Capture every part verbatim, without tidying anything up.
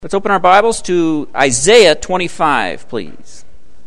Let's open our Bibles to Isaiah twenty-five, please.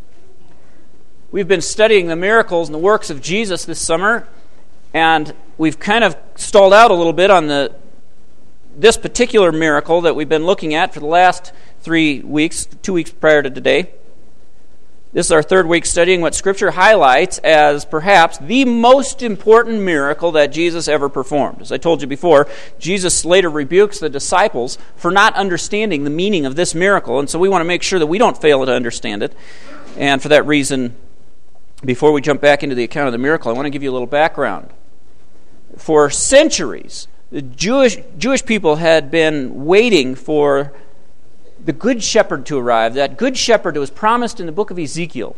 We've been studying the miracles and the works of Jesus this summer, and we've kind of stalled out a little bit on the this particular miracle that we've been looking at for the last three weeks, two weeks prior to today. This is our third week studying what Scripture highlights as perhaps the most important miracle that Jesus ever performed. As I told you before, Jesus later rebukes the disciples for not understanding the meaning of this miracle, and so we want to make sure that we don't fail to understand it. And for that reason, before we jump back into the account of the miracle, I want to give you a little background. For centuries, the Jewish Jewish people had been waiting for the Good Shepherd to arrive, that Good Shepherd who was promised in the book of Ezekiel.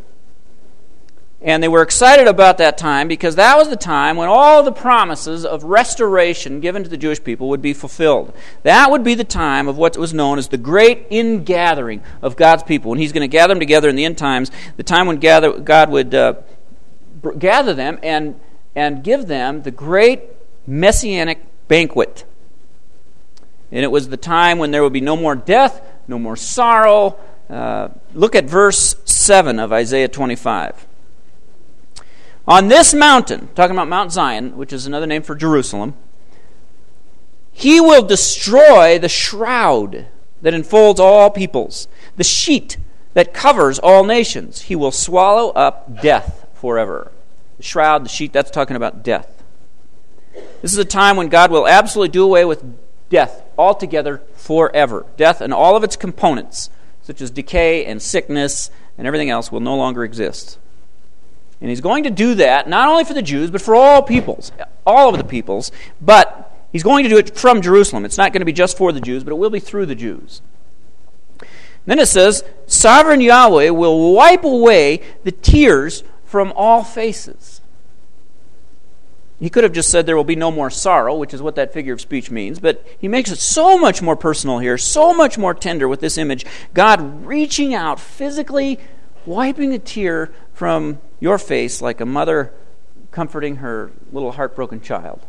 And they were excited about that time because that was the time when all the promises of restoration given to the Jewish people would be fulfilled. That would be the time of what was known as the great ingathering of God's people. When He's going to gather them together in the end times, the time when gather, God would uh, gather them and, and give them the great messianic banquet. And it was the time when there would be no more death, no more sorrow. Uh, look at verse seven of Isaiah twenty-five. On this mountain, talking about Mount Zion, which is another name for Jerusalem, He will destroy the shroud that enfolds all peoples, the sheet that covers all nations. He will swallow up death forever. The shroud, the sheet, that's talking about death. This is a time when God will absolutely do away with death altogether forever. Death and all of its components, such as decay and sickness and everything else, will no longer exist. And He's going to do that not only for the Jews, but for all peoples, all of the peoples, but He's going to do it from Jerusalem. It's not going to be just for the Jews, but it will be through the Jews. Then it says, Sovereign Yahweh will wipe away the tears from all faces. He could have just said there will be no more sorrow, which is what that figure of speech means, but he makes it so much more personal here, so much more tender with this image. God reaching out, physically wiping a tear from your face like a mother comforting her little heartbroken child.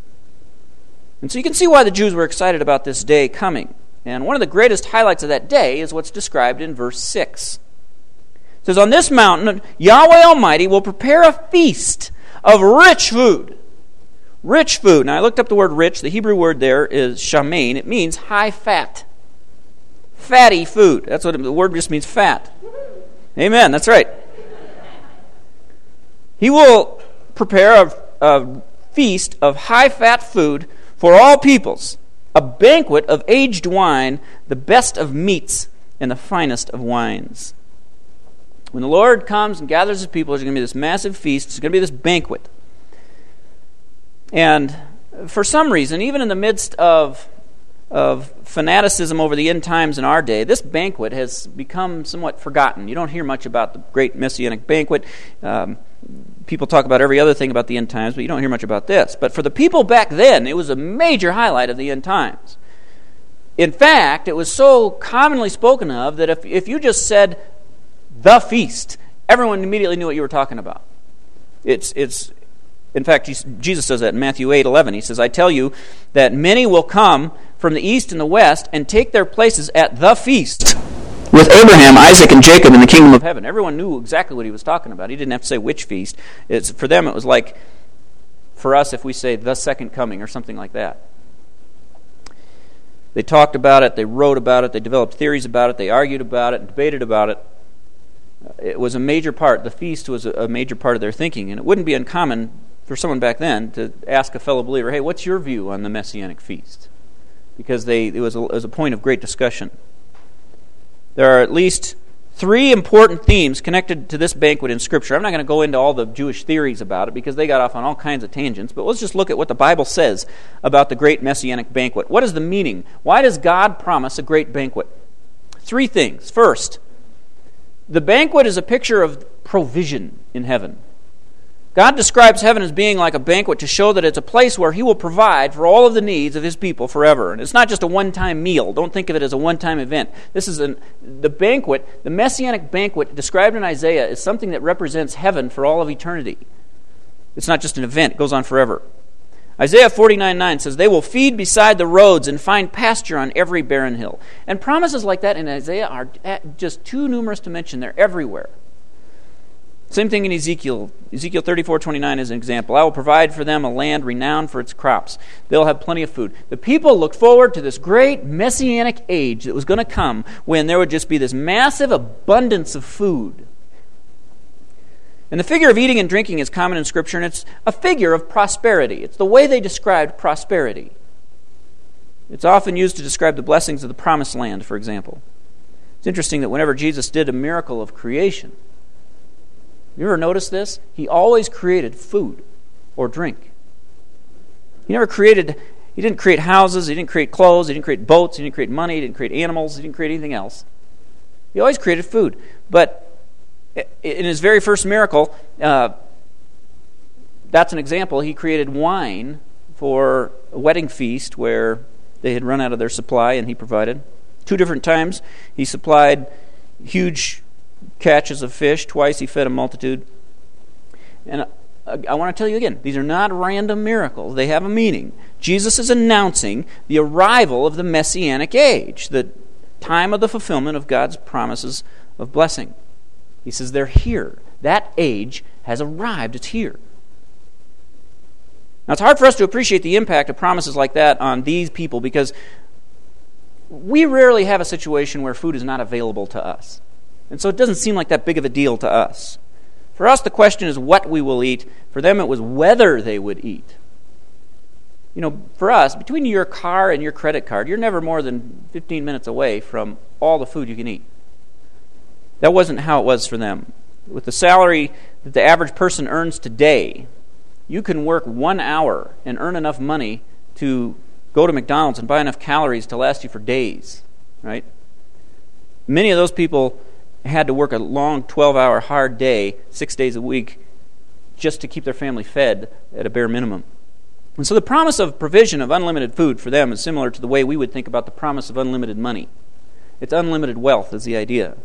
And so you can see why the Jews were excited about this day coming. And one of the greatest highlights of that day is what's described in verse six. It says, On this mountain, Yahweh Almighty will prepare a feast of rich food. Rich food. Now, I looked up the word rich. The Hebrew word there is shamein. It means high fat. Fatty food. That's what it, the word just means, fat. Amen. That's right. He will prepare a, a feast of high fat food for all peoples, a banquet of aged wine, the best of meats, and the finest of wines. When the Lord comes and gathers His people, there's going to be this massive feast. There's going to be this banquet. And for some reason, even in the midst of, of fanaticism over the end times in our day, this banquet has become somewhat forgotten. You don't hear much about the great messianic banquet. Um, people talk about every other thing about the end times, but you don't hear much about this. But for the people back then, it was a major highlight of the end times. In fact, it was so commonly spoken of that if, if you just said, the feast, everyone immediately knew what you were talking about. It's it's in fact, Jesus says that in Matthew eight eleven. He says, I tell you that many will come from the east and the west and take their places at the feast with Abraham, Isaac, and Jacob in the kingdom of heaven. Everyone knew exactly what he was talking about. He didn't have to say which feast. It's for them, it was like for us if we say the second coming or something like that. They talked about it, they wrote about it, they developed theories about it, they argued about it, and debated about it. It was a major part, the feast was a major part of their thinking, and it wouldn't be uncommon for someone back then to ask a fellow believer, hey, what's your view on the Messianic feast? Because they it was a, it was a point of great discussion. There are at least three important themes connected to this banquet in Scripture. I'm not going to go into all the Jewish theories about it because they got off on all kinds of tangents, but let's just look at what the Bible says about the great Messianic banquet. What is the meaning? Why does God promise a great banquet? Three things. First, the banquet is a picture of provision in heaven. God describes heaven as being like a banquet to show that it's a place where He will provide for all of the needs of His people forever. And it's not just a one-time meal. Don't think of it as a one-time event. This is an, the banquet, the Messianic banquet described in Isaiah is something that represents heaven for all of eternity. It's not just an event. It goes on forever. Isaiah forty-nine nine says, "They will feed beside the roads and find pasture on every barren hill." And promises like that in Isaiah are just too numerous to mention. They're everywhere. Same thing in Ezekiel. Ezekiel thirty-four twenty-nine is an example. "I will provide for them a land renowned for its crops. They'll have plenty of food." The people looked forward to this great messianic age that was going to come when there would just be this massive abundance of food. And the figure of eating and drinking is common in Scripture, and it's a figure of prosperity. It's the way they described prosperity. It's often used to describe the blessings of the promised land, for example. It's interesting that whenever Jesus did a miracle of creation, you ever notice this? He always created food or drink. He never created, he didn't create houses, he didn't create clothes, he didn't create boats, he didn't create money, he didn't create animals, he didn't create anything else. He always created food. But in his very first miracle, uh, that's an example. He created wine for a wedding feast where they had run out of their supply, and he provided. Two different times he supplied huge catches of fish. Twice he fed a multitude. And I, I want to tell you again, these are not random miracles. They have a meaning. Jesus is announcing the arrival of the Messianic age, the time of the fulfillment of God's promises of blessing. He says they're here. That age has arrived. It's here. Now, it's hard for us to appreciate the impact of promises like that on these people because we rarely have a situation where food is not available to us. And so it doesn't seem like that big of a deal to us. For us, the question is what we will eat. For them, it was whether they would eat. You know, for us, between your car and your credit card, you're never more than fifteen minutes away from all the food you can eat. That wasn't how it was for them. With the salary that the average person earns today, you can work one hour and earn enough money to go to McDonald's and buy enough calories to last you for days, right? Many of those people had to work a long twelve-hour hard day, six days a week, just to keep their family fed at a bare minimum. And so the promise of provision of unlimited food for them is similar to the way we would think about the promise of unlimited money. It's unlimited wealth is the idea.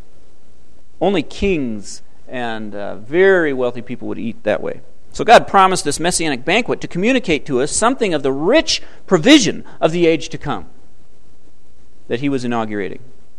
Only kings and uh, very wealthy people would eat that way. So God promised this messianic banquet to communicate to us something of the rich provision of the age to come that he was inaugurating.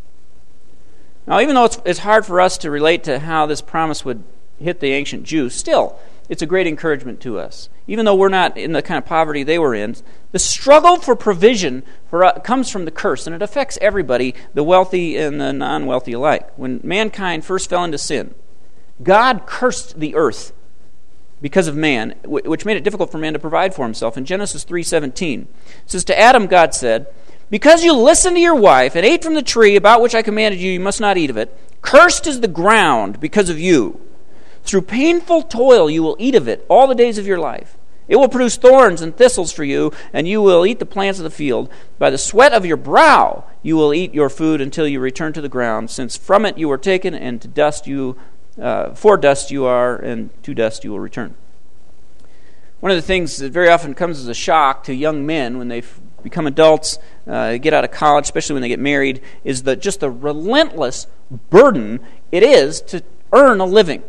Now, even though it's, it's hard for us to relate to how this promise would hit the ancient Jews, still, it's a great encouragement to us. Even though we're not in the kind of poverty they were in, the struggle for provision for uh, comes from the curse, and it affects everybody, the wealthy and the non-wealthy alike. When mankind first fell into sin, God cursed the earth because of man, which made it difficult for man to provide for himself. In Genesis three seventeen, it says, "To Adam God said, 'Because you listened to your wife and ate from the tree about which I commanded you, you must not eat of it. Cursed is the ground because of you. Through painful toil you will eat of it all the days of your life. It will produce thorns and thistles for you, and you will eat the plants of the field. By the sweat of your brow you will eat your food until you return to the ground, since from it you were taken, and to dust you, uh, for dust you are, and to dust you will return.'" One of the things that very often comes as a shock to young men when they become adults, uh, get out of college, especially when they get married, is the just the relentless burden it is to earn a living.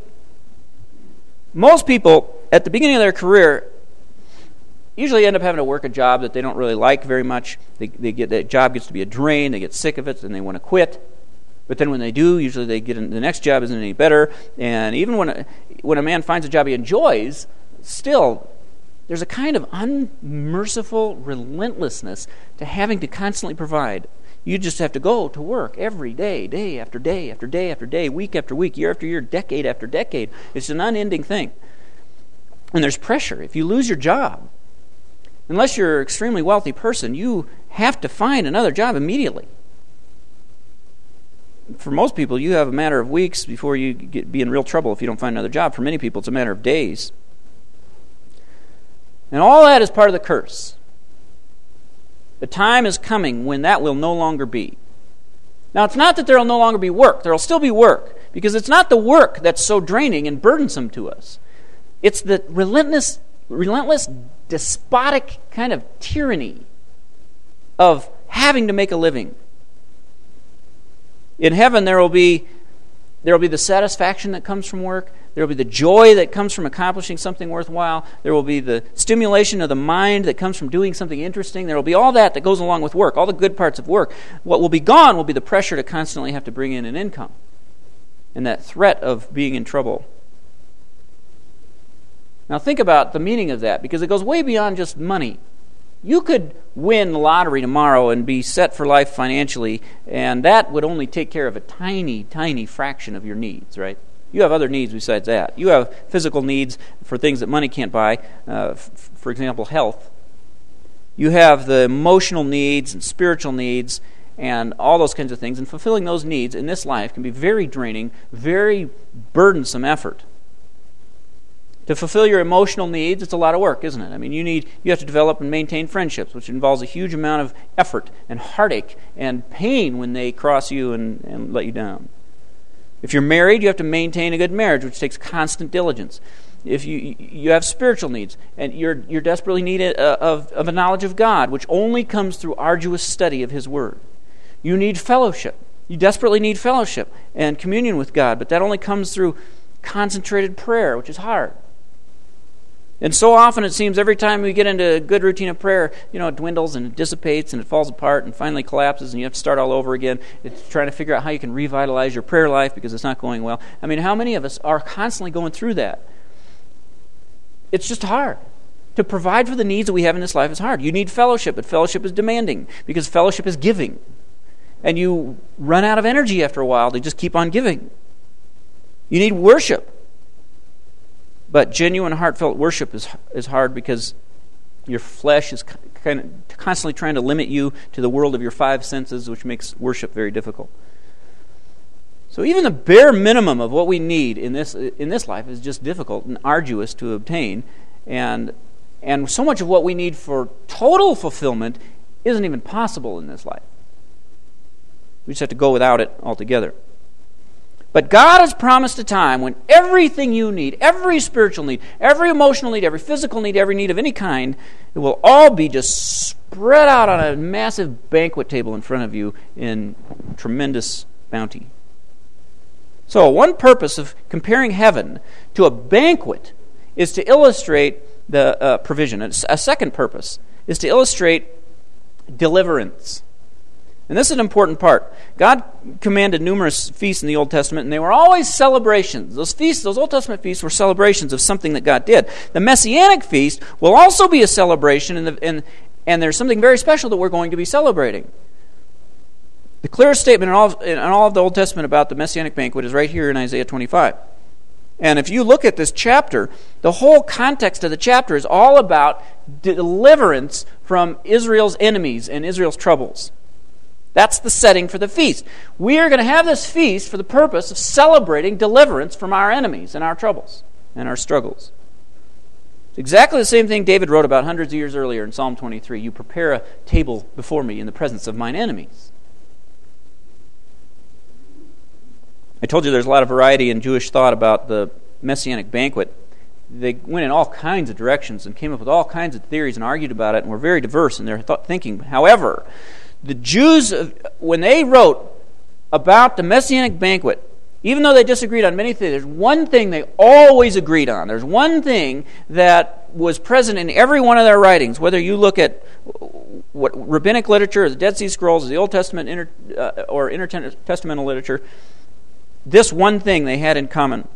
Most people, at the beginning of their career, usually end up having to work a job that they don't really like very much. They, they get that job gets to be a drain, they get sick of it, and they want to quit. But then when they do, usually they get in, the next job isn't any better. And even when a, when a man finds a job he enjoys, still, there's a kind of unmerciful relentlessness to having to constantly provide. You just have to go to work every day, day after day after day after day, week after week, year after year, decade after decade. It's an unending thing. And there's pressure. If you lose your job, unless you're an extremely wealthy person, you have to find another job immediately. For most people, you have a matter of weeks before you get, be in real trouble if you don't find another job. For many people, it's a matter of days. And all that is part of the curse. The time is coming when that will no longer be. Now, it's not that there will no longer be work. There will still be work, because it's not the work that's so draining and burdensome to us. It's the relentless, relentless, despotic kind of tyranny of having to make a living. In heaven, there will be there will be the satisfaction that comes from work. There will be the joy that comes from accomplishing something worthwhile. There will be the stimulation of the mind that comes from doing something interesting. There will be all that that goes along with work, all the good parts of work. What will be gone will be the pressure to constantly have to bring in an income and that threat of being in trouble. Now think about the meaning of that, because it goes way beyond just money. You could win the lottery tomorrow and be set for life financially, and that would only take care of a tiny, tiny fraction of your needs, right? You have other needs besides that. You have physical needs for things that money can't buy, uh, f- for example, health. You have the emotional needs and spiritual needs and all those kinds of things, and fulfilling those needs in this life can be very draining, very burdensome effort. To fulfill your emotional needs, it's a lot of work, isn't it? I mean, you need you have to develop and maintain friendships, which involves a huge amount of effort and heartache and pain when they cross you and, and let you down. If you're married, you have to maintain a good marriage, which takes constant diligence. If you you have spiritual needs, and you're you're desperately needed uh, of of a knowledge of God, which only comes through arduous study of His Word. You need fellowship. You desperately need fellowship and communion with God, but that only comes through concentrated prayer, which is hard. And so often it seems every time we get into a good routine of prayer, you know, it dwindles and it dissipates and it falls apart and finally collapses and you have to start all over again. It's trying to figure out how you can revitalize your prayer life because it's not going well. I mean, how many of us are constantly going through that? It's just hard. To provide for the needs that we have in this life is hard. You need fellowship, but fellowship is demanding because fellowship is giving. And you run out of energy after a while to just keep on giving. You need worship. But genuine, heartfelt worship is is hard because your flesh is kind of constantly trying to limit you to the world of your five senses, which makes worship very difficult. So even the bare minimum of what we need in this in this life is just difficult and arduous to obtain, and and so much of what we need for total fulfillment isn't even possible in this life. We just have to go without it altogether. But God has promised a time when everything you need, every spiritual need, every emotional need, every physical need, every need of any kind, it will all be just spread out on a massive banquet table in front of you in tremendous bounty. So one purpose of comparing heaven to a banquet is to illustrate the uh, provision. A second purpose is to illustrate deliverance. And this is an important part. God commanded numerous feasts in the Old Testament, and they were always celebrations. Those feasts, those Old Testament feasts, were celebrations of something that God did. The Messianic feast will also be a celebration, and, and, and there's something very special that we're going to be celebrating. The clearest statement in all, in all of the Old Testament about the Messianic banquet is right here in Isaiah twenty-five. And if you look at this chapter, the whole context of the chapter is all about deliverance from Israel's enemies and Israel's troubles. That's the setting for the feast. We are going to have this feast for the purpose of celebrating deliverance from our enemies and our troubles and our struggles. It's exactly the same thing David wrote about hundreds of years earlier in Psalm twenty-three. You prepare a table before me in the presence of mine enemies. I told you there's a lot of variety in Jewish thought about the Messianic banquet. They went in all kinds of directions and came up with all kinds of theories and argued about it and were very diverse in their th- thinking. However, the Jews, when they wrote about the Messianic banquet, even though they disagreed on many things, there's one thing they always agreed on. There's one thing that was present in every one of their writings, whether you look at what rabbinic literature, the Dead Sea Scrolls, the Old Testament inter, uh, or intertestamental literature. This one thing they had in common,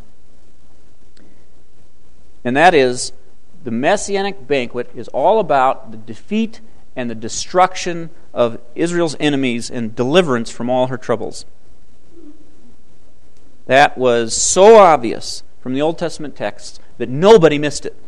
and that is the Messianic banquet is all about the defeat and the destruction of Israel's enemies and deliverance from all her troubles. That was so obvious from the Old Testament texts that nobody missed it.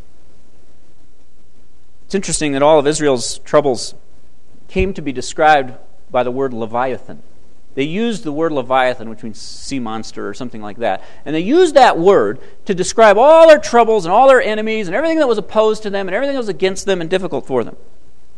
It's interesting that all of Israel's troubles came to be described by the word Leviathan. They used the word Leviathan, which means sea monster or something like that. And they used that word to describe all their troubles and all their enemies and everything that was opposed to them and everything that was against them and difficult for them.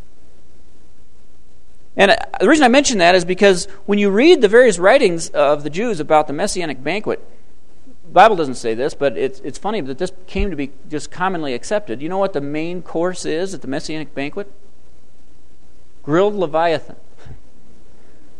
And the reason I mention that is because when you read the various writings of the Jews about the Messianic banquet, the Bible doesn't say this, but it's it's funny that this came to be just commonly accepted. You know what the main course is at the Messianic banquet? Grilled Leviathan.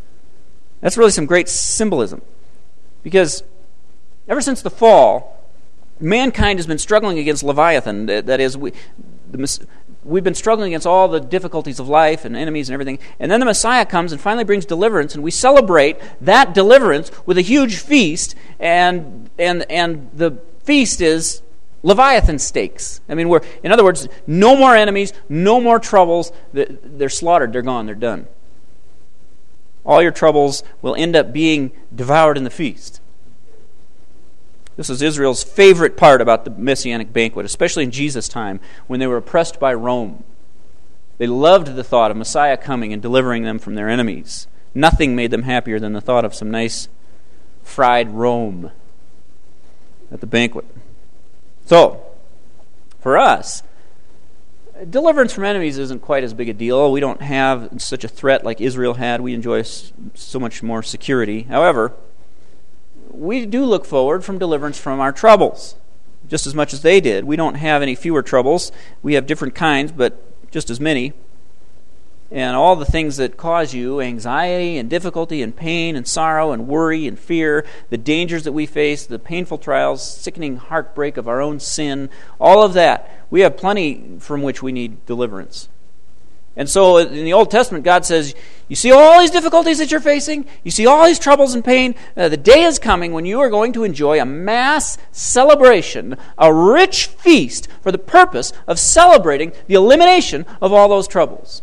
That's really some great symbolism. Because ever since the fall, mankind has been struggling against Leviathan. That is, we, the, we've been struggling against all the difficulties of life and enemies and everything. And then the Messiah comes and finally brings deliverance, and we celebrate that deliverance with a huge feast. And and and the feast is Leviathan steaks. I mean, we're in other words, no more enemies, no more troubles. They're slaughtered. They're gone. They're done. All your troubles will end up being devoured in the feast. This is Israel's favorite part about the Messianic banquet, especially in Jesus' time when they were oppressed by Rome. They loved the thought of Messiah coming and delivering them from their enemies. Nothing made them happier than the thought of some nice fried Rome at the banquet. So, for us, deliverance from enemies isn't quite as big a deal. We don't have such a threat like Israel had. We enjoy so much more security. However, we do look forward from deliverance from our troubles, just as much as they did. We don't have any fewer troubles. We have different kinds, but just as many. And all the things that cause you anxiety and difficulty and pain and sorrow and worry and fear, the dangers that we face, the painful trials, sickening heartbreak of our own sin, all of that, we have plenty from which we need deliverance. And so in the Old Testament, God says, you see all these difficulties that you're facing? You see all these troubles and pain? Uh, the day is coming when you are going to enjoy a mass celebration, a rich feast for the purpose of celebrating the elimination of all those troubles.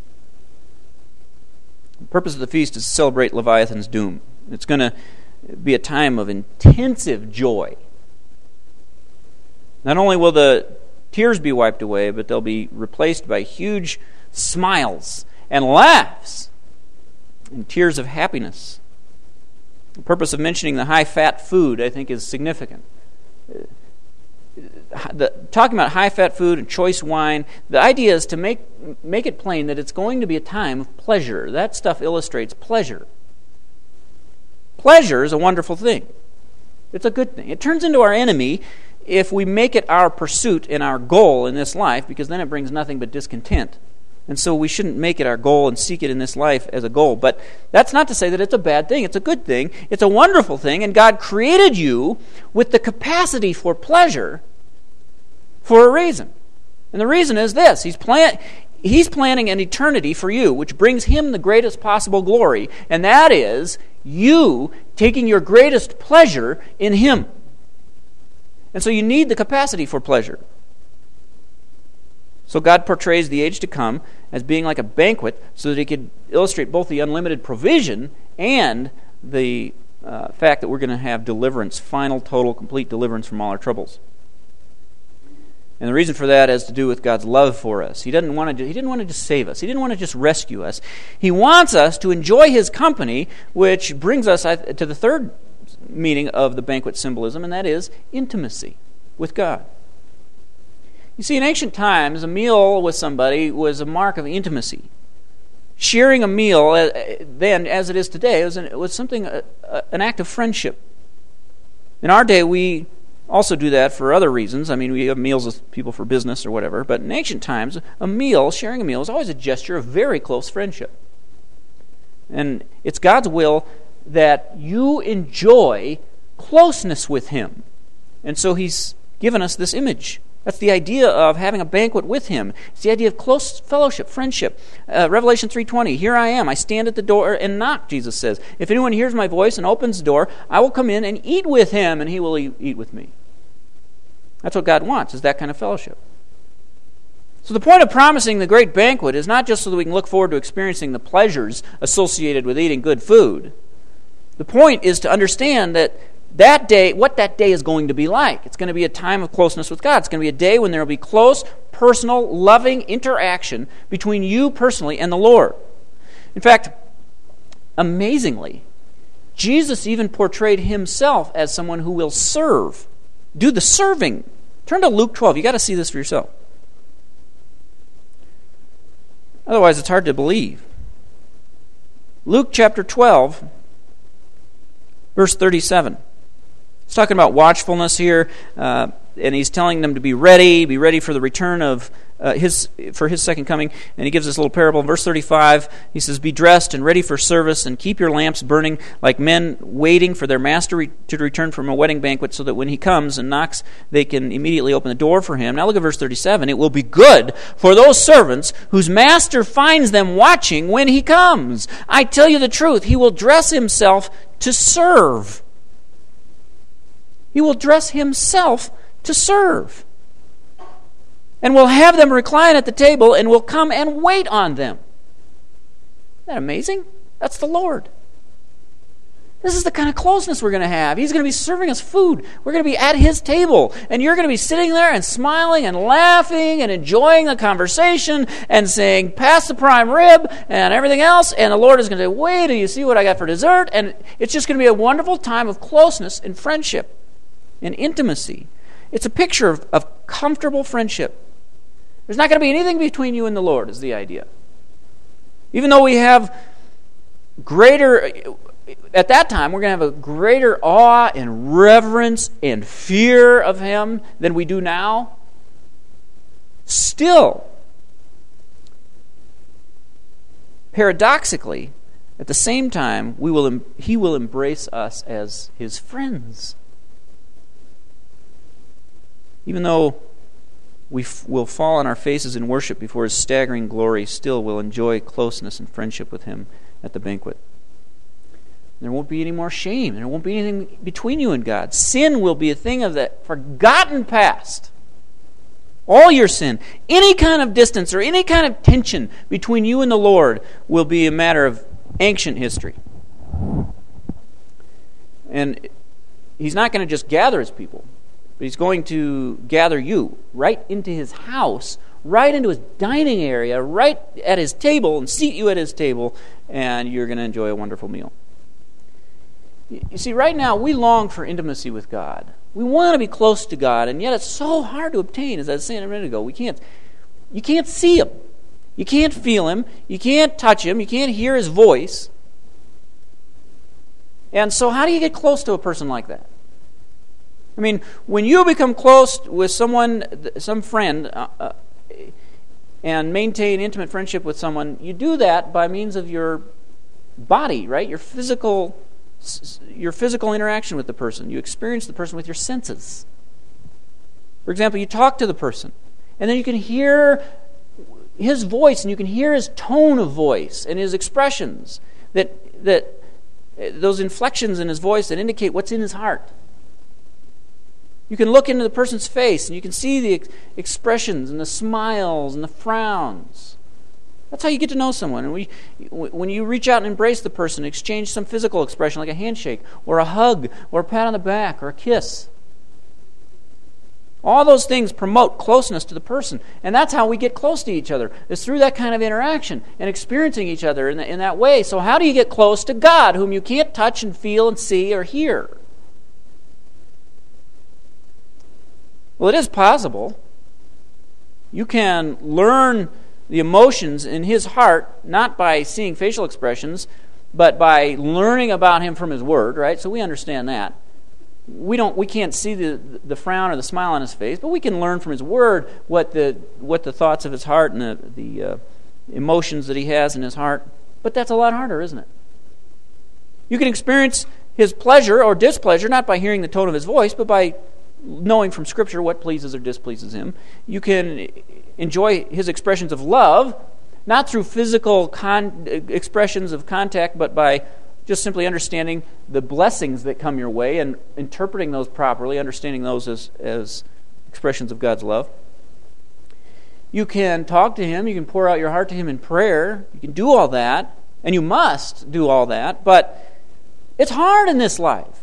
The purpose of the feast is to celebrate Leviathan's doom. It's going to be a time of intensive joy. Not only will the tears be wiped away, but they'll be replaced by huge smiles and laughs and tears of happiness. The purpose of mentioning the high-fat food, I think, is significant. The, talking about high-fat food and choice wine, the idea is to make make it plain that it's going to be a time of pleasure. That stuff illustrates pleasure. Pleasure is a wonderful thing. It's a good thing. It turns into our enemy if we make it our pursuit and our goal in this life, because then it brings nothing but discontent. And so we shouldn't make it our goal and seek it in this life as a goal. But that's not to say that it's a bad thing. It's a good thing. It's a wonderful thing. And God created you with the capacity for pleasure for a reason. And the reason is this. He's, plan- he's planning an eternity for you, which brings Him the greatest possible glory. And that is you taking your greatest pleasure in Him. And so you need the capacity for pleasure. So God portrays the age to come as being like a banquet so that He could illustrate both the unlimited provision and the uh, fact that we're going to have deliverance, final, total, complete deliverance from all our troubles. And the reason for that has to do with God's love for us. He didn't want to, he didn't want to just save us. He didn't want to just rescue us. He wants us to enjoy His company, which brings us to the third meaning of the banquet symbolism, and that is intimacy with God. You see, in ancient times, a meal with somebody was a mark of intimacy. Sharing a meal then, as it is today, was, an, was something, uh, uh, an act of friendship. In our day, we also do that for other reasons. I mean, we have meals with people for business or whatever. But in ancient times, a meal, sharing a meal, is always a gesture of very close friendship. And it's God's will that you enjoy closeness with Him. And so He's given us this image. That's the idea of having a banquet with Him. It's the idea of close fellowship, friendship. Uh, Revelation three twenty, here I am, I stand at the door and knock, Jesus says. If anyone hears my voice and opens the door, I will come in and eat with him, and he will eat, eat with me. That's what God wants, is that kind of fellowship. So the point of promising the great banquet is not just so that we can look forward to experiencing the pleasures associated with eating good food. The point is to understand that that day, what that day is going to be like. It's going to be a time of closeness with God. It's going to be a day when there will be close, personal, loving interaction between you personally and the Lord. In fact, amazingly, Jesus even portrayed Himself as someone who will serve, do the serving. Turn to Luke twelve. You've got to see this for yourself. Otherwise, it's hard to believe. Luke chapter twelve, verse thirty-seven. He's talking about watchfulness here, uh, and he's telling them to be ready, be ready for the return of uh, his for his second coming. And he gives this little parable in verse thirty-five. He says, "Be dressed and ready for service, and keep your lamps burning like men waiting for their master re- to return from a wedding banquet, so that when he comes and knocks, they can immediately open the door for him." Now look at verse thirty-seven. "It will be good for those servants whose master finds them watching when he comes. I tell you the truth, he will dress himself to serve." He will dress himself to serve. "And will have them recline at the table, and will come and wait on them." Isn't that amazing? That's the Lord. This is the kind of closeness we're going to have. He's going to be serving us food. We're going to be at His table. And you're going to be sitting there and smiling and laughing and enjoying the conversation and saying, "Pass the prime rib," and everything else. And the Lord is going to say, "Wait till you see what I got for dessert." And it's just going to be a wonderful time of closeness and friendship and intimacy. It's a picture of, of comfortable friendship. There's not going to be anything between you and the Lord, is the idea. Even though we have greater, at that time, we're going to have a greater awe and reverence and fear of Him than we do now. Still, paradoxically, at the same time, we will He will embrace us as His friends. Even though we f- will fall on our faces in worship before His staggering glory, still we'll enjoy closeness and friendship with Him at the banquet. There won't be any more shame. There won't be anything between you and God. Sin will be a thing of the forgotten past. All your sin, any kind of distance or any kind of tension between you and the Lord will be a matter of ancient history. And He's not going to just gather His people, but He's going to gather you right into His house, right into His dining area, right at His table, and seat you at His table, and you're going to enjoy a wonderful meal. You see, right now, we long for intimacy with God. We want to be close to God, and yet it's so hard to obtain, as I was saying a minute ago. We can't, you can't see Him. You can't feel Him. You can't touch Him. You can't hear His voice. And so how do you get close to a person like that? I mean, when you become close with someone, some friend, uh, uh, and maintain intimate friendship with someone, you do that by means of your body, right? Your physical, your physical interaction with the person. You experience the person with your senses. For example, you talk to the person, and then you can hear his voice, and you can hear his tone of voice and his expressions, that that those inflections in his voice that indicate what's in his heart. You can look into the person's face and you can see the ex- expressions and the smiles and the frowns. That's how you get to know someone. And we, when you reach out and embrace the person, exchange some physical expression like a handshake or a hug or a pat on the back or a kiss. All those things promote closeness to the person. And that's how we get close to each other, is through that kind of interaction and experiencing each other in, the, in that way. So how do you get close to God, whom you can't touch and feel and see or hear? Well, it is possible. You can learn the emotions in His heart, not by seeing facial expressions, but by learning about Him from His Word, right? So we understand that. We don't, we can't see the the frown or the smile on His face, but we can learn from His Word what the what the thoughts of His heart and the the uh, emotions that He has in His heart. But that's a lot harder, isn't it? You can experience His pleasure or displeasure not by hearing the tone of His voice, but by knowing from Scripture what pleases or displeases Him. You can enjoy His expressions of love, not through physical con- expressions of contact, but by just simply understanding the blessings that come your way and interpreting those properly, understanding those as, as expressions of God's love. You can talk to Him, you can pour out your heart to Him in prayer, you can do all that, and you must do all that, but it's hard in this life.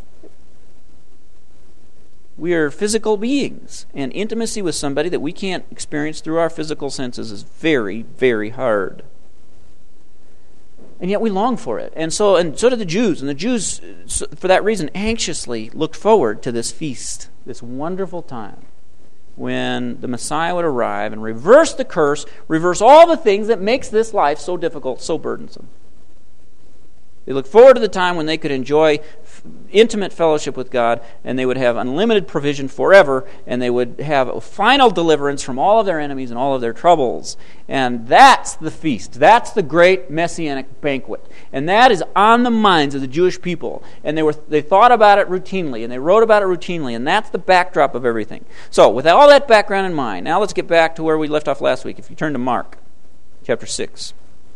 We are physical beings, and intimacy with somebody that we can't experience through our physical senses is very, very hard. And yet we long for it. And so and so did the Jews. And the Jews, for that reason, anxiously looked forward to this feast, this wonderful time, when the Messiah would arrive and reverse the curse, reverse all the things that makes this life so difficult, so burdensome. They looked forward to the time when they could enjoy intimate fellowship with God, and they would have unlimited provision forever, and they would have a final deliverance from all of their enemies and all of their troubles. And that's the feast. That's the great Messianic banquet. And that is on the minds of the Jewish people. And they were they thought about it routinely, and they wrote about it routinely, and that's the backdrop of everything. So, with all that background in mind, now let's get back to where we left off last week. If you turn to Mark chapter six.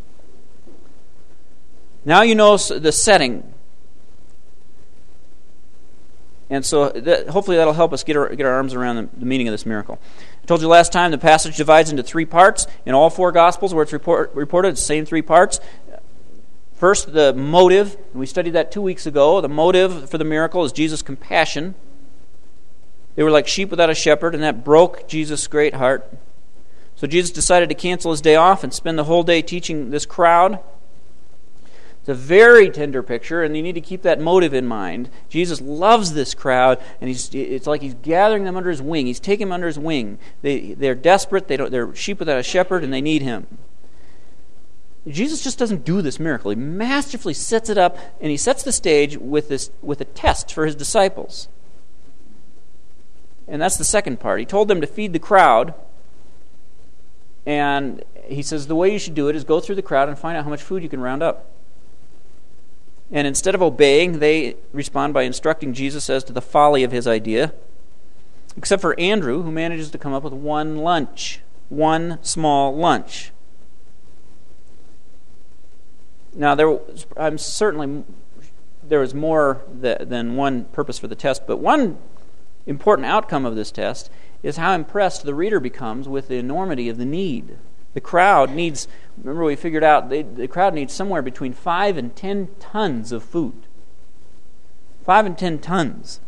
Now you know the setting. And so that, hopefully that'll help us get our, get our arms around the, the meaning of this miracle. I told you last time the passage divides into three parts. In all four Gospels where it's report, reported, it's the same three parts. First, the motive. And we studied that two weeks ago. The motive for the miracle is Jesus' compassion. They were like sheep without a shepherd, and that broke Jesus' great heart. So Jesus decided to cancel his day off and spend the whole day teaching this crowd. It's a very tender picture, and you need to keep that motive in mind. Jesus loves this crowd, and he's, it's like he's gathering them under his wing. He's taking them under his wing. They, they're desperate. They don't, they're sheep without a shepherd, and they need him. Jesus just doesn't do this miracle. He masterfully sets it up, and he sets the stage with this with a test for his disciples. And that's the second part. He told them to feed the crowd, and he says the way you should do it is go through the crowd and find out how much food you can round up. And instead of obeying, they respond by instructing Jesus as to the folly of his idea, except for Andrew, who manages to come up with one lunch, one small lunch. Now, there was, I'm certainly there was more th- than one purpose for the test, but one important outcome of this test is how impressed the reader becomes with the enormity of the need. The crowd needs, remember we figured out, they, the crowd needs somewhere between five and ten tons of food. Five and ten tons.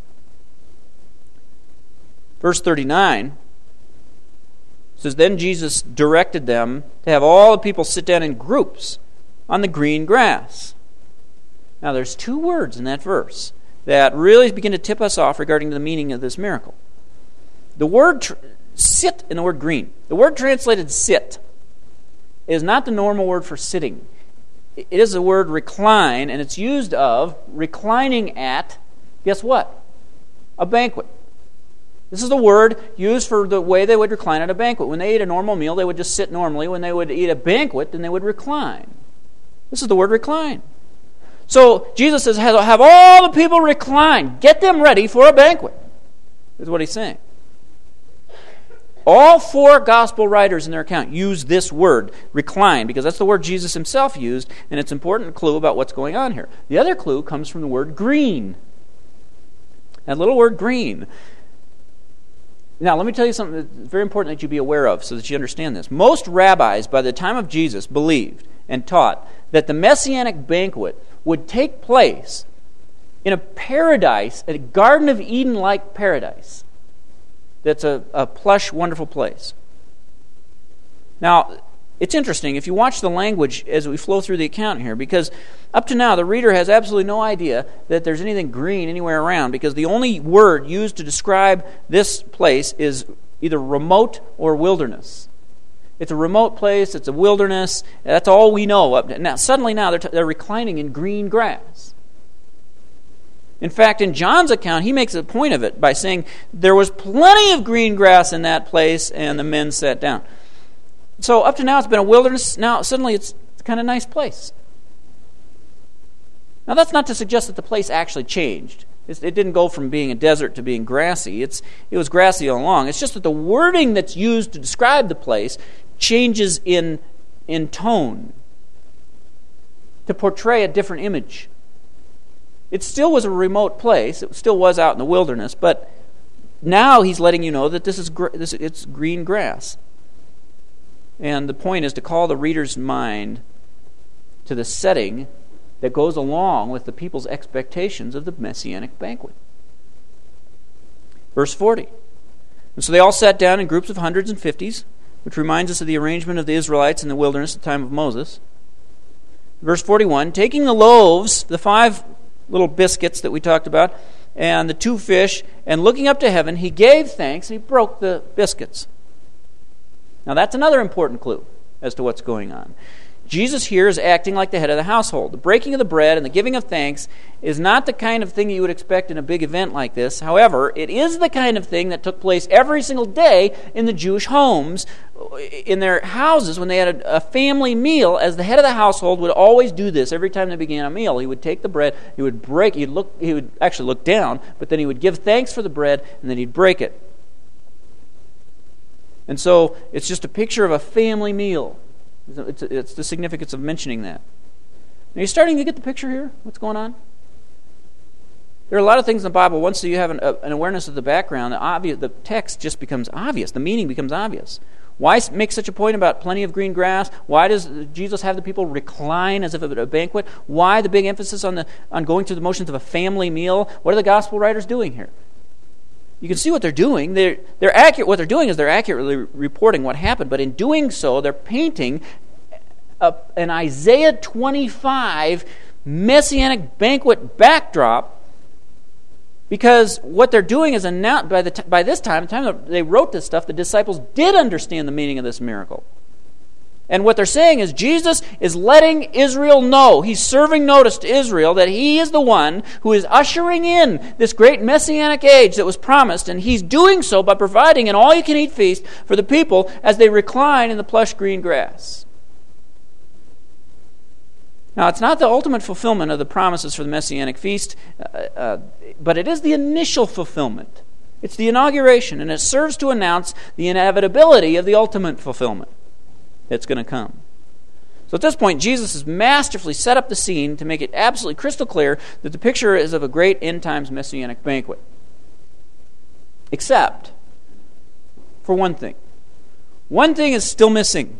Verse thirty-nine says, Then Jesus directed them to have all the people sit down in groups on the green grass. Now there's two words in that verse that really begin to tip us off regarding the meaning of this miracle. The word tr- sit and the word green. The word translated sit is not the normal word for sitting. It is the word recline, and it's used of reclining at, guess what? A banquet. This is the word used for the way they would recline at a banquet. When they ate a normal meal, they would just sit normally. When they would eat a banquet, then they would recline. This is the word recline. So Jesus says, have all the people recline. Get them ready for a banquet, is what he's saying. All four gospel writers in their account use this word, recline, because that's the word Jesus himself used, and it's an important clue about what's going on here. The other clue comes from the word green. That little word green. Now, let me tell you something that's very important that you be aware of so that you understand this. Most rabbis, by the time of Jesus, believed and taught that the Messianic banquet would take place in a paradise, a Garden of Eden-like paradise. That's a, a plush, wonderful place. Now, it's interesting if you watch the language as we flow through the account here, because up to now the reader has absolutely no idea that there's anything green anywhere around, because the only word used to describe this place is either remote or wilderness. It's a remote place, it's a wilderness, that's all we know. Up to, now, suddenly now they're, t- they're reclining in green grass. In fact, in John's account, he makes a point of it by saying there was plenty of green grass in that place, and the men sat down. So up to now, it's been a wilderness. Now, suddenly, it's a kind of nice place. Now, that's not to suggest that the place actually changed. It's, it didn't go from being a desert to being grassy. It's It was grassy all along. It's just that the wording that's used to describe the place changes in, in tone to portray a different image. It still was a remote place. It still was out in the wilderness, but now he's letting you know that this is gr- this, it's green grass. And the point is to call the reader's mind to the setting that goes along with the people's expectations of the Messianic banquet. Verse forty. And so they all sat down in groups of hundreds and fifties, which reminds us of the arrangement of the Israelites in the wilderness at the time of Moses. Verse forty-one, taking the loaves, the five little biscuits that we talked about, and the two fish, and looking up to heaven, he gave thanks, and he broke the biscuits. Now that's another important clue as to what's going on. Jesus here is acting like the head of the household. The breaking of the bread and the giving of thanks is not the kind of thing you would expect in a big event like this. However, it is the kind of thing that took place every single day in the Jewish homes, in their houses, when they had a, a family meal. As the head of the household would always do this every time they began a meal. He would take the bread, he would break, he'd look, he would actually look down, but then he would give thanks for the bread, and then he'd break it. And so it's just a picture of a family meal. It's, it's the significance of mentioning that. Are you starting to get the picture here? What's going on? There are a lot of things in the Bible, once you have an, a, an awareness of the background, the, obvious, the text just becomes obvious. The meaning becomes obvious. Why make such a point about plenty of green grass? Why does Jesus have the people recline as if it were a banquet? Why the big emphasis on the on going through the motions of a family meal? What are the gospel writers doing here? You can see what they're doing. They're, they're accurate. What they're doing is they're accurately reporting what happened, but in doing so, they're painting a, an Isaiah twenty-five messianic banquet backdrop, because what they're doing is announced by the t- by this time, the time that they wrote this stuff, the disciples did understand the meaning of this miracle. And what they're saying is Jesus is letting Israel know, he's serving notice to Israel that he is the one who is ushering in this great messianic age that was promised, and he's doing so by providing an all-you-can-eat feast for the people as they recline in the plush green grass. Now, it's not the ultimate fulfillment of the promises for the messianic feast, uh, uh, but it is the initial fulfillment. It's the inauguration, and it serves to announce the inevitability of the ultimate fulfillment that's going to come. So at this point, Jesus has masterfully set up the scene to make it absolutely crystal clear that the picture is of a great end times messianic banquet. Except for one thing. One thing is still missing.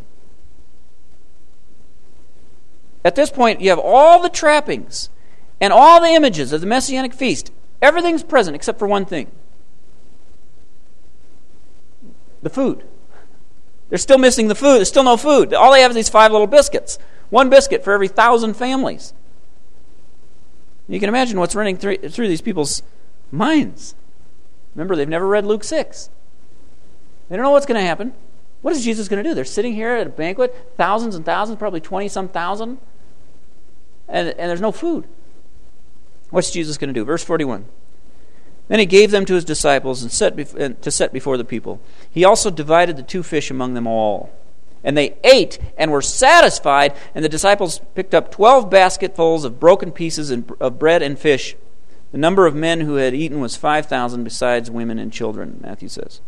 At this point, you have all the trappings and all the images of the messianic feast. Everything's present except for one thing. The food. They're still missing the food. There's still no food. All they have is these five little biscuits. One biscuit for every thousand families. You can imagine what's running through, through these people's minds. Remember, they've never read Luke six. They don't know what's going to happen. What is Jesus going to do? They're sitting here at a banquet, thousands and thousands, probably twenty-some thousand, and, and there's no food. What's Jesus going to do? Verse forty-one. Then he gave them to his disciples and set bef- to set before the people. He also divided the two fish among them all. And they ate and were satisfied, and the disciples picked up twelve basketfuls of broken pieces of bread and fish. The number of men who had eaten was five thousand, besides women and children, Matthew says.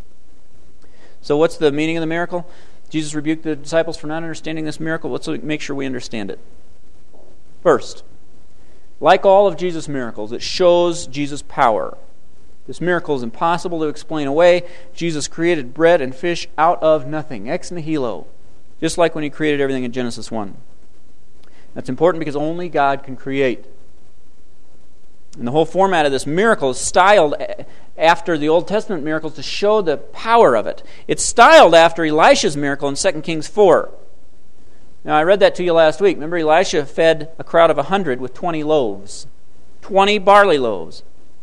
So what's the meaning of the miracle? Jesus rebuked the disciples for not understanding this miracle. Let's make sure we understand it. First, like all of Jesus' miracles, it shows Jesus' power. This miracle is impossible to explain away. Jesus created bread and fish out of nothing, ex nihilo, just like when he created everything in Genesis one. That's important because only God can create. And the whole format of this miracle is styled after the Old Testament miracles to show the power of it. It's styled after Elisha's miracle in Second Kings four. Now, I read that to you last week. Remember, Elisha fed a crowd of one hundred with twenty loaves. twenty barley loaves.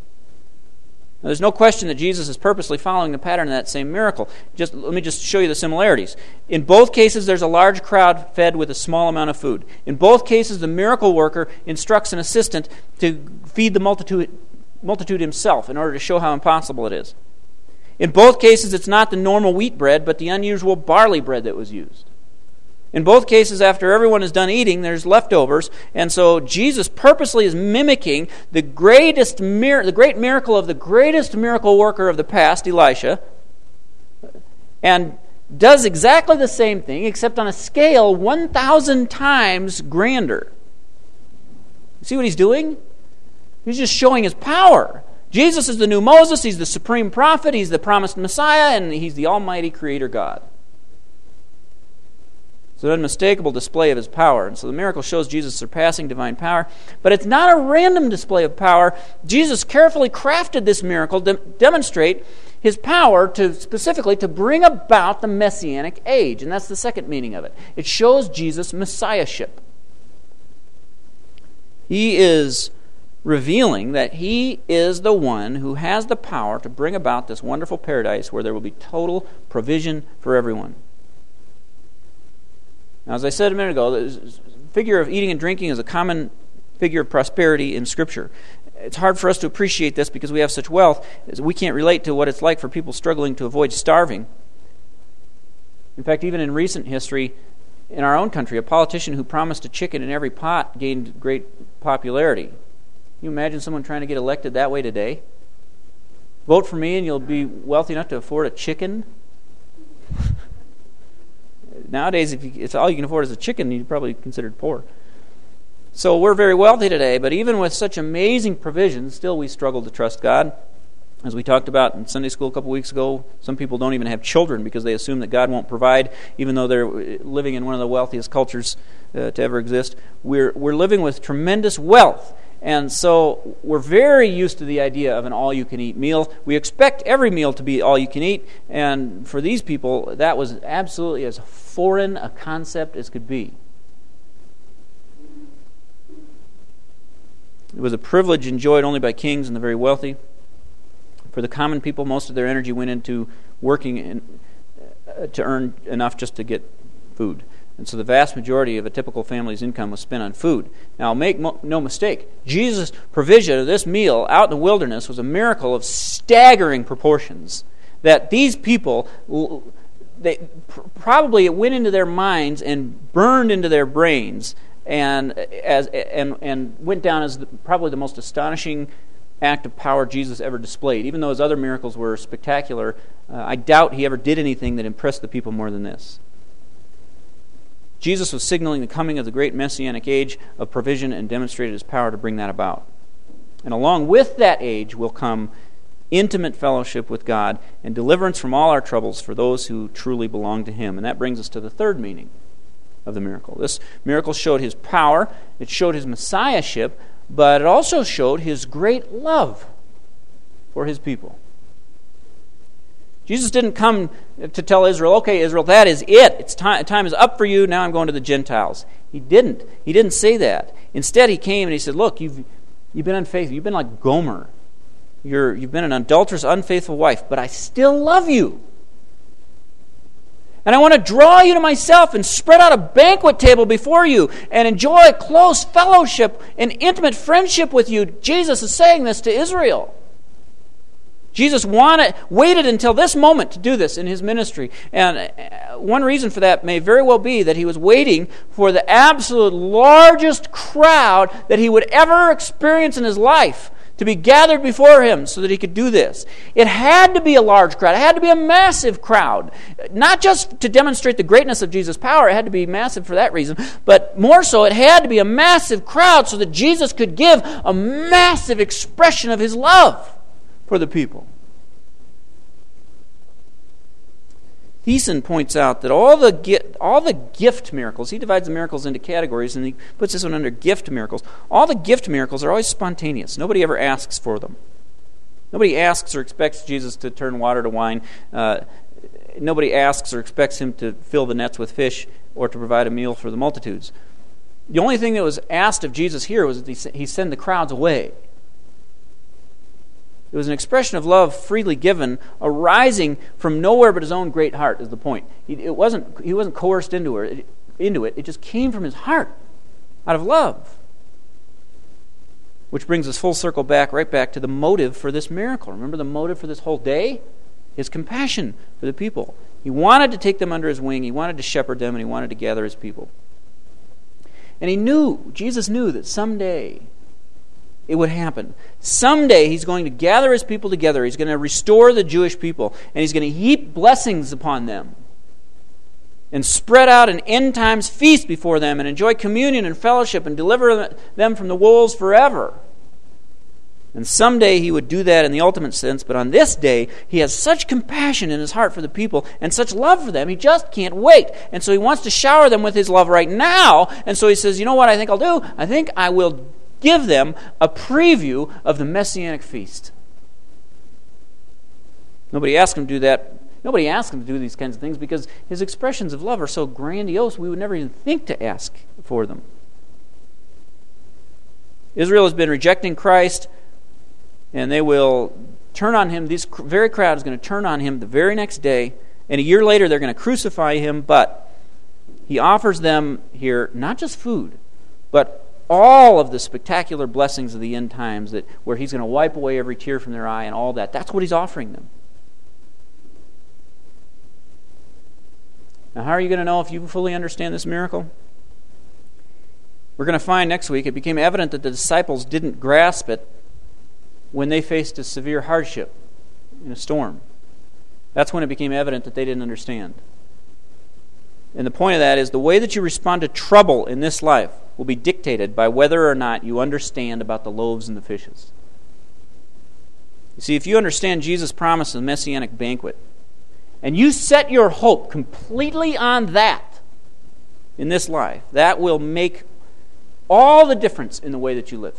Now, there's no question that Jesus is purposely following the pattern of that same miracle. Just let me just show you the similarities. In both cases, there's a large crowd fed with a small amount of food. In both cases, the miracle worker instructs an assistant to feed the multitude, multitude himself in order to show how impossible it is. In both cases, it's not the normal wheat bread, but the unusual barley bread that was used. In both cases, after everyone is done eating, there's leftovers, and so Jesus purposely is mimicking the greatest mir- the great miracle of the greatest miracle worker of the past, Elisha, and does exactly the same thing, except on a scale one thousand times grander. See what he's doing? He's just showing his power. Jesus is the new Moses, he's the supreme prophet, he's the promised Messiah, and he's the almighty creator God. It's an unmistakable display of his power. And so the miracle shows Jesus' surpassing divine power. But it's not a random display of power. Jesus carefully crafted this miracle to demonstrate his power to specifically to bring about the messianic age. And that's the second meaning of it. It shows Jesus' messiahship. He is revealing that he is the one who has the power to bring about this wonderful paradise where there will be total provision for everyone. Now, as I said a minute ago, the figure of eating and drinking is a common figure of prosperity in Scripture. It's hard for us to appreciate this because we have such wealth. We can't relate to what it's like for people struggling to avoid starving. In fact, even in recent history, in our own country, a politician who promised a chicken in every pot gained great popularity. Can you imagine someone trying to get elected that way today? Vote for me and you'll be wealthy enough to afford a chicken? Nowadays, if, you, if all you can afford is a chicken, you're probably considered poor. So we're very wealthy today, but even with such amazing provisions, still we struggle to trust God. As we talked about in Sunday school a couple weeks ago, some people don't even have children because they assume that God won't provide, even though they're living in one of the wealthiest cultures uh, to ever exist. We're we're living with tremendous wealth, and so we're very used to the idea of an all-you-can-eat meal. We expect every meal to be all-you-can-eat, and for these people, that was absolutely as foreign a concept as could be. It was a privilege enjoyed only by kings and the very wealthy. For the common people, most of their energy went into working in, uh, to earn enough just to get food. And so the vast majority of a typical family's income was spent on food. Now, make mo- no mistake, Jesus' provision of this meal out in the wilderness was a miracle of staggering proportions. That these people, they pr- probably it went into their minds and burned into their brains and as and and went down as the, probably the most astonishing act of power Jesus ever displayed. Even though his other miracles were spectacular, uh, I doubt he ever did anything that impressed the people more than this. Jesus was signaling the coming of the great messianic age of provision and demonstrated his power to bring that about. And along with that age will come intimate fellowship with God and deliverance from all our troubles for those who truly belong to him. And that brings us to the third meaning of the miracle. This miracle showed his power, it showed his messiahship, but it also showed his great love for his people. Jesus didn't come to tell Israel, okay, Israel, that is it. It's time, time is up for you. Now I'm going to the Gentiles. He didn't. He didn't say that. Instead, he came and he said, look, you've you've been unfaithful. You've been like Gomer. You're, you've been an adulterous, unfaithful wife, but I still love you. And I want to draw you to myself and spread out a banquet table before you and enjoy close fellowship and intimate friendship with you. Jesus is saying this to Israel. Jesus wanted, waited until this moment to do this in his ministry. And one reason for that may very well be that he was waiting for the absolute largest crowd that he would ever experience in his life to be gathered before him so that he could do this. It had to be a large crowd. It had to be a massive crowd. Not just to demonstrate the greatness of Jesus' power. It had to be massive for that reason. But more so, it had to be a massive crowd so that Jesus could give a massive expression of his love for the people. Thiessen points out that all the all the gift miracles, he divides the miracles into categories, and he puts this one under gift miracles. All the gift miracles are always spontaneous. Nobody ever asks for them. Nobody asks or expects Jesus to turn water to wine. Uh, nobody asks or expects him to fill the nets with fish or to provide a meal for the multitudes. The only thing that was asked of Jesus here was that he send the crowds away. It was an expression of love freely given, arising from nowhere but his own great heart, is the point. He, it wasn't, he wasn't coerced into it, into it. It just came from his heart, out of love. Which brings us full circle back, right back to the motive for this miracle. Remember the motive for this whole day? His compassion for the people. He wanted to take them under his wing. He wanted to shepherd them, and he wanted to gather his people. And he knew, Jesus knew that someday it would happen. Someday he's going to gather his people together. He's going to restore the Jewish people. And he's going to heap blessings upon them. And spread out an end times feast before them. And enjoy communion and fellowship. And deliver them from the wolves forever. And someday he would do that in the ultimate sense. But on this day, he has such compassion in his heart for the people. And such love for them. He just can't wait. And so he wants to shower them with his love right now. And so he says, you know what I think I'll do? I think I will give them a preview of the Messianic feast. Nobody asked him to do that. Nobody asked him to do these kinds of things because his expressions of love are so grandiose we would never even think to ask for them. Israel has been rejecting Christ, and they will turn on him. This very crowd is going to turn on him the very next day, and a year later they're going to crucify him, but he offers them here not just food, but all of the spectacular blessings of the end times, that where he's going to wipe away every tear from their eye and all that. That's what he's offering them. Now, how are you going to know if you fully understand this miracle? We're going to find next week it became evident that the disciples didn't grasp it when they faced a severe hardship in a storm. That's when it became evident that they didn't understand. And the point of that is the way that you respond to trouble in this life will be dictated by whether or not you understand about the loaves and the fishes. You see, if you understand Jesus' promise of the Messianic banquet, and you set your hope completely on that in this life, that will make all the difference in the way that you live.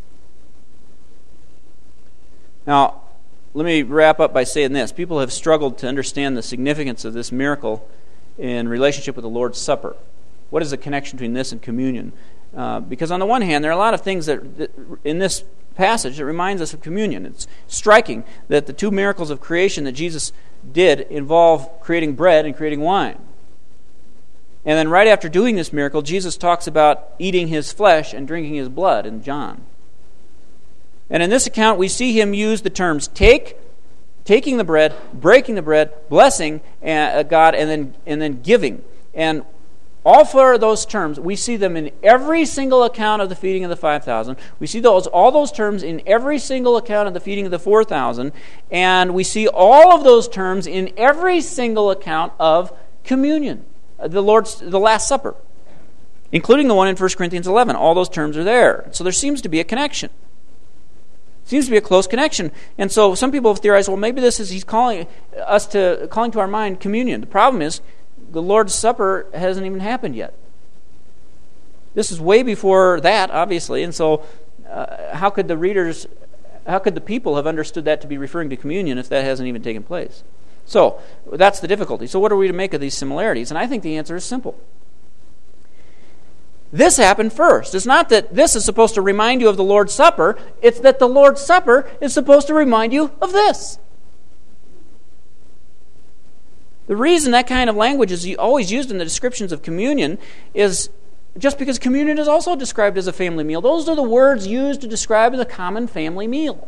Now, let me wrap up by saying this. People have struggled to understand the significance of this miracle in relationship with the Lord's Supper. What is the connection between this and communion? Uh, because on the one hand, there are a lot of things that, that in this passage that reminds us of communion. It's striking that the two miracles of creation that Jesus did involve creating bread and creating wine. And then right after doing this miracle, Jesus talks about eating his flesh and drinking his blood in John. And in this account, we see him use the terms take, taking the bread, breaking the bread, blessing uh, God, and then and then giving. And all four of those terms, we see them in every single account of the feeding of the five thousand. We see those all those terms in every single account of the feeding of the four thousand. And we see all of those terms in every single account of communion, the Lord's, the Last Supper, including the one in First Corinthians eleven. All those terms are there. So there seems to be a connection. Seems to be a close connection. And so some people have theorized, well, maybe this is, he's calling us to, calling to our mind communion. The problem is, the Lord's Supper hasn't even happened yet. This is way before that, obviously, and so uh, how could the readers, how could the people have understood that to be referring to communion if that hasn't even taken place? So, that's the difficulty. So what are we to make of these similarities? And I think the answer is simple. This happened first. It's not that this is supposed to remind you of the Lord's Supper. It's that the Lord's Supper is supposed to remind you of this. The reason that kind of language is always used in the descriptions of communion is just because communion is also described as a family meal. Those are the words used to describe the common family meal.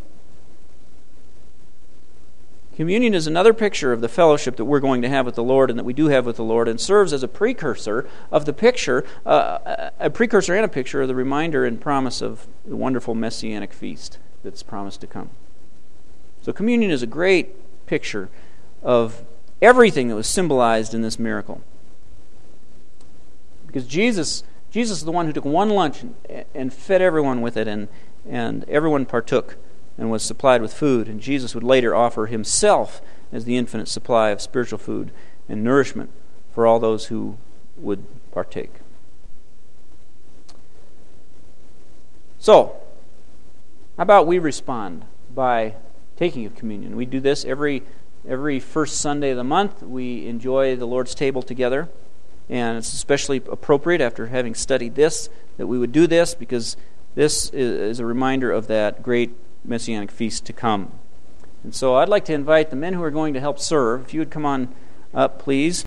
Communion is another picture of the fellowship that we're going to have with the Lord and that we do have with the Lord, and serves as a precursor of the picture, uh, a precursor and a picture of the reminder and promise of the wonderful Messianic feast that's promised to come. So communion is a great picture of everything that was symbolized in this miracle. Because Jesus, Jesus is the one who took one lunch and, and fed everyone with it, and, and everyone partook and was supplied with food. And Jesus would later offer himself as the infinite supply of spiritual food and nourishment for all those who would partake. So, how about we respond by taking of communion? We do this every every first Sunday of the month. We enjoy the Lord's table together, and it's especially appropriate after having studied this that we would do this, because this is a reminder of that great Messianic feast to come. And so I'd like to invite the men who are going to help serve, if you would come on up, please.